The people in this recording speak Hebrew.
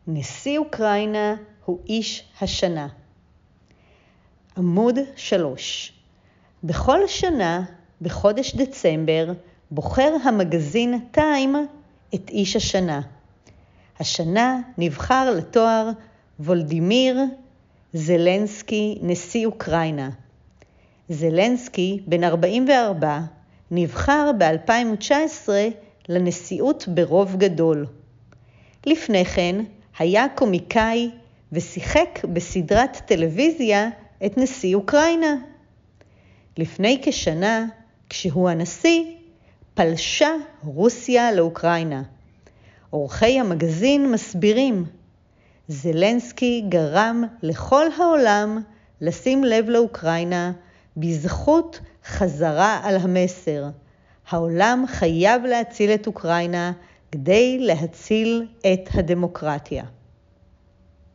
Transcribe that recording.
נשיא אוקראינה הוא איש השנה. עמוד 3. בכל שנה, בחודש דצמבר, בוחר המגזין טיים את איש השנה. השנה נבחר לתואר וולדימיר זלנסקי, נשיא אוקראינה. זלנסקי, בן 44, נבחר ב-2019 לנשיאות ברוב גדול. לפני כן היה קומיקאי ושיחק בסדרת טלוויזיה את נשיא אוקראינה. לפני כשנה, כשהוא הנשיא, פלשה רוסיה לאוקראינה. עורכי המגזין מסבירים, זלנסקי גרם לכל העולם לשים לב לאוקראינה בזכות חזרה על המסר. העולם חייב להציל את אוקראינה כדי להציל את הדמוקרטיה.